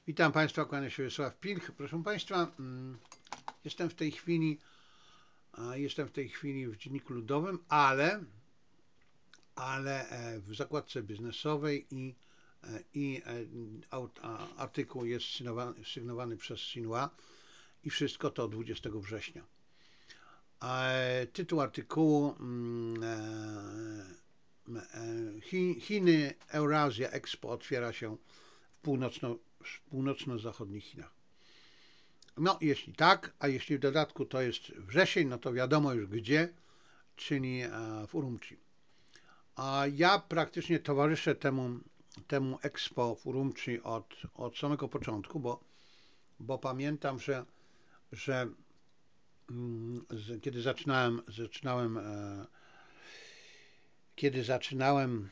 Witam Państwa, kłania się Wiesław Pilch. Proszę Państwa, jestem w tej chwili w Dzienniku Ludowym, ale w zakładce biznesowej i artykuł jest sygnowany przez Xinhua i wszystko to 20 września. Tytuł artykułu Chiny Eurasia Expo otwiera się w północno-zachodnich Chinach. No, jeśli tak, a jeśli w dodatku to jest wrzesień, no to wiadomo już gdzie, czyli w Urumqi. A ja praktycznie towarzyszę temu Expo w Urumqi od samego początku, bo pamiętam, że kiedy zaczynałem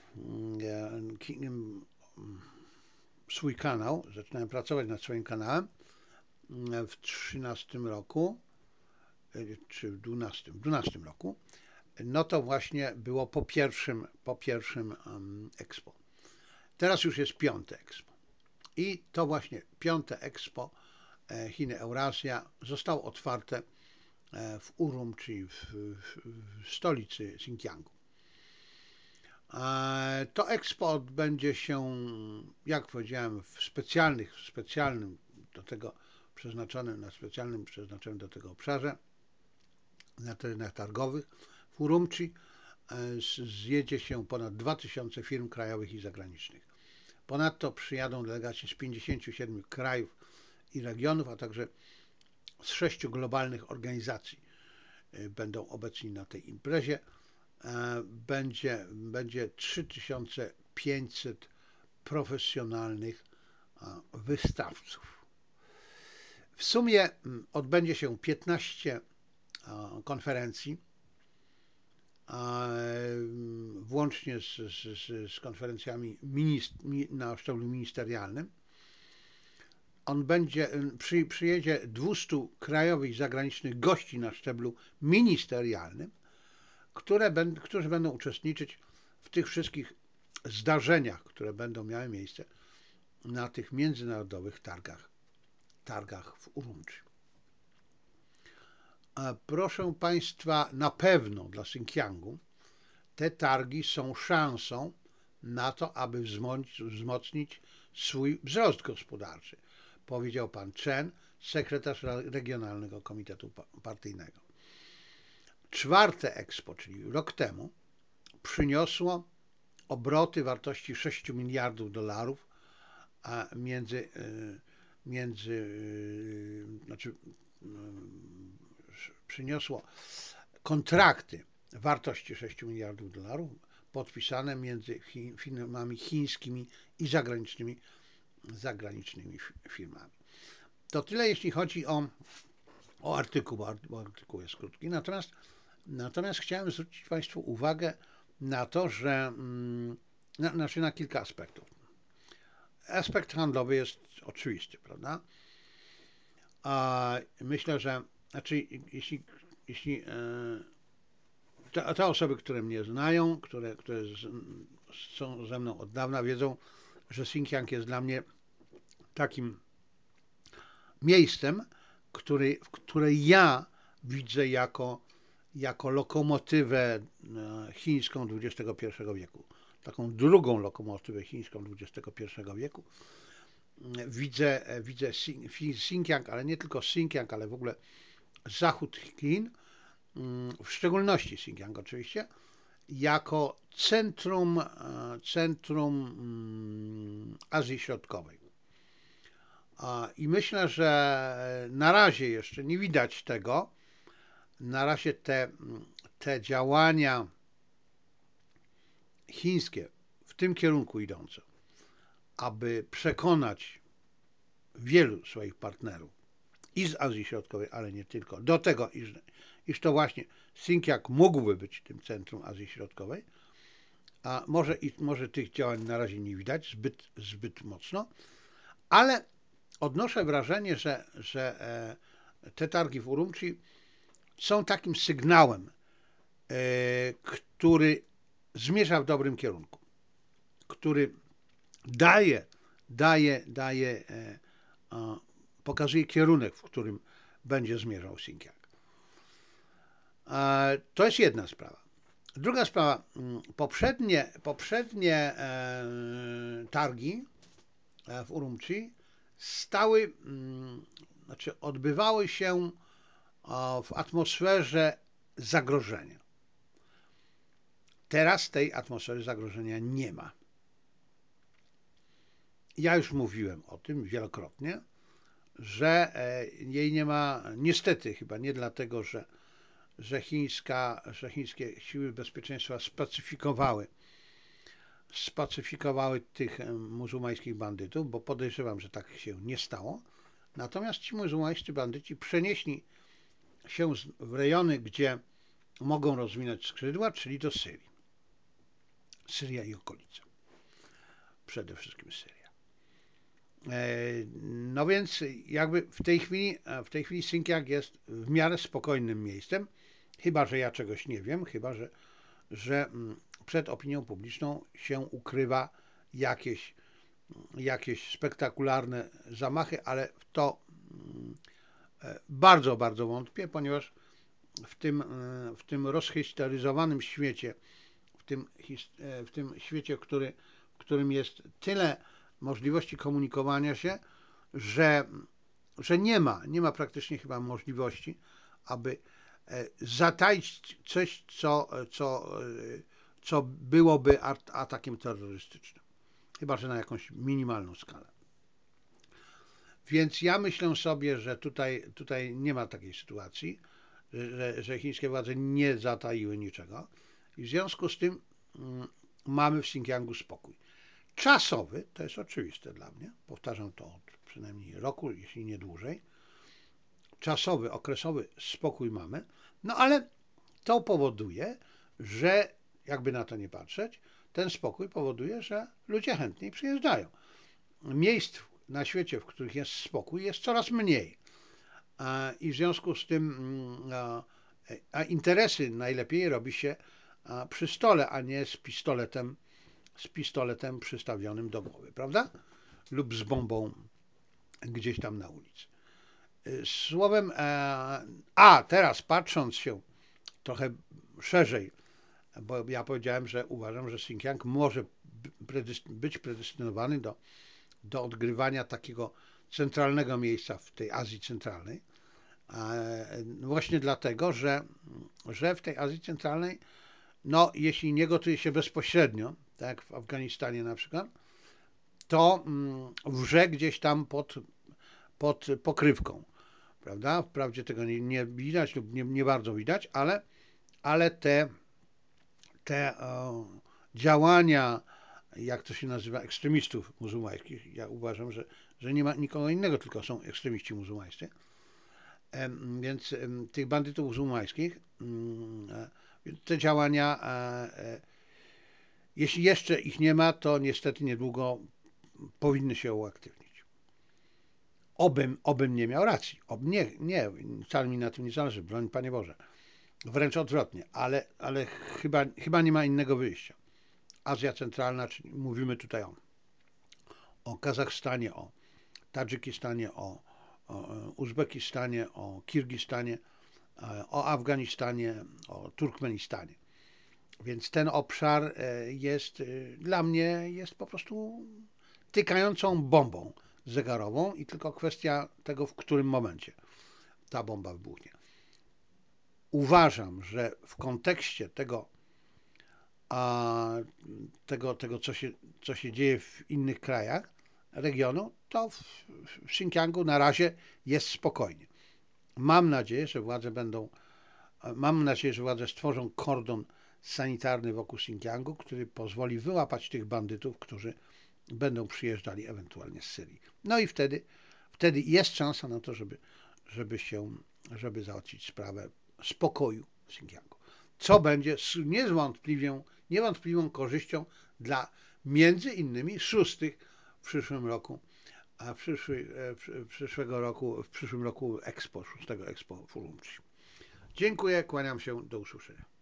swój kanał, zaczynałem pracować nad swoim kanałem w 13 roku, czy w 12 roku, no to właśnie było po pierwszym Expo. Teraz już jest 5. Expo. I to właśnie 5. Expo Chiny Eurasia zostało otwarte w Urumqi, w stolicy Xinjiangu. To Expo odbędzie się, jak powiedziałem, w specjalnym do tego przeznaczonym do tego obszarze, na terenach targowych w Urumqi. Zjedzie się ponad 2000 firm krajowych i zagranicznych. Ponadto przyjadą delegaci z 57 krajów i regionów, a także z 6 globalnych organizacji będą obecni na tej imprezie. Będzie 3500 profesjonalnych wystawców. W sumie odbędzie się 15 konferencji, włącznie z konferencjami na szczeblu ministerialnym. Przyjedzie 200 krajowych i zagranicznych gości na szczeblu ministerialnym, którzy będą uczestniczyć w tych wszystkich zdarzeniach, które będą miały miejsce na tych międzynarodowych targach w Urumqi. Proszę Państwa, na pewno dla Xinjiangu te targi są szansą na to, aby wzmocnić swój wzrost gospodarczy, powiedział pan Chen, sekretarz Regionalnego Komitetu Partyjnego. 4. Expo, czyli rok temu, przyniosło obroty wartości 6 miliardów dolarów, przyniosło kontrakty wartości 6 miliardów dolarów podpisane między firmami chińskimi i zagranicznymi firmami. To tyle, jeśli chodzi o artykuł, bo artykuł jest krótki. Natomiast chciałem zwrócić Państwu uwagę na to, że na kilka aspektów. Aspekt handlowy jest oczywisty, prawda? Myślę, że jeśli te osoby, które mnie znają, które są ze mną od dawna, wiedzą, że Xinjiang jest dla mnie takim miejscem, które ja widzę jako lokomotywę chińską XXI wieku. Taką drugą lokomotywę chińską XXI wieku. Widzę Xinjiang, ale nie tylko Xinjiang, ale w ogóle zachód Chin, w szczególności Xinjiang oczywiście, jako centrum Azji Środkowej. I myślę, że na razie jeszcze nie widać tego. Na razie te działania chińskie w tym kierunku idące, aby przekonać wielu swoich partnerów i z Azji Środkowej, ale nie tylko, do tego, iż to właśnie Xinjiang mógłby być tym centrum Azji Środkowej, a może tych działań na razie nie widać zbyt mocno, ale odnoszę wrażenie, że te targi w Urumqi są takim sygnałem, który zmierza w dobrym kierunku, który daje pokazuje kierunek, w którym będzie zmierzał Xinjiang. To jest jedna sprawa. Druga sprawa, poprzednie targi w Urumqi znaczy odbywały się w atmosferze zagrożenia. Teraz tej atmosfery zagrożenia nie ma. Ja już mówiłem o tym wielokrotnie, że jej nie ma niestety chyba nie dlatego, że chińskie siły bezpieczeństwa spacyfikowały tych muzułmańskich bandytów, bo podejrzewam, że tak się nie stało. Natomiast ci muzułmańscy bandyci przenieśli się w rejony, gdzie mogą rozwinąć skrzydła, czyli do Syrii. Syria i okolice. Przede wszystkim Syria. No więc jakby w tej chwili Xinjiang jest w miarę spokojnym miejscem, chyba że ja czegoś nie wiem, chyba że przed opinią publiczną się ukrywa jakieś spektakularne zamachy, ale w to bardzo, bardzo wątpię, ponieważ w tym rozhistoryzowanym świecie, w tym świecie, w którym jest tyle możliwości komunikowania się, że nie ma praktycznie chyba możliwości, aby zataić coś, co byłoby atakiem terrorystycznym. Chyba że na jakąś minimalną skalę. Więc ja myślę sobie, że tutaj nie ma takiej sytuacji, że chińskie władze nie zataiły niczego i w związku z tym mamy w Xinjiangu spokój. Czasowy, to jest oczywiste dla mnie, powtarzam to od przynajmniej roku, jeśli nie dłużej, czasowy, okresowy spokój mamy, no ale to powoduje, że jakby na to nie patrzeć, ten spokój powoduje, że ludzie chętniej przyjeżdżają. Miejsc na świecie, w których jest spokój, jest coraz mniej. I w związku z tym interesy najlepiej robi się przy stole, a nie z pistoletem przystawionym do głowy, prawda? Lub z bombą gdzieś tam na ulicy. Słowem, teraz patrząc się trochę szerzej, bo ja powiedziałem, że uważam, że Xinjiang może być predestynowany do odgrywania takiego centralnego miejsca w tej Azji Centralnej. Właśnie dlatego, że w tej Azji Centralnej, no jeśli nie gotuje się bezpośrednio, tak jak w Afganistanie na przykład, to wrze gdzieś tam pod pokrywką, prawda? Wprawdzie tego nie widać lub nie bardzo widać, ale te działania, jak to się nazywa, ekstremistów muzułmańskich, ja uważam, że nie ma nikogo innego, tylko są ekstremiści muzułmańscy, więc tych bandytów muzułmańskich, te działania, jeśli jeszcze ich nie ma, to niestety niedługo powinny się uaktywnić. Obym nie miał racji. Nie, wcale mi na tym nie zależy, broń Panie Boże. Wręcz odwrotnie, ale chyba nie ma innego wyjścia. Azja Centralna, czyli mówimy tutaj o Kazachstanie, o Tadżykistanie, o Uzbekistanie, o Kirgistanie, o Afganistanie, o Turkmenistanie. Więc ten obszar jest dla mnie po prostu tykającą bombą zegarową i tylko kwestia tego, w którym momencie ta bomba wybuchnie. Uważam, że w kontekście tego, co się dzieje w innych krajach regionu, to w Xinjiangu na razie jest spokojnie. Mam nadzieję, że władze stworzą kordon sanitarny wokół Xinjiangu, który pozwoli wyłapać tych bandytów, którzy będą przyjeżdżali ewentualnie z Syrii. No i wtedy jest szansa na to, żeby załatwić sprawę spokoju w Xinjiangu. Co będzie niewątpliwą korzyścią dla między innymi szóstych w przyszłym roku, w przyszłym roku Expo, 6 Expo w Urumqi. Dziękuję, kłaniam się, do usłyszenia.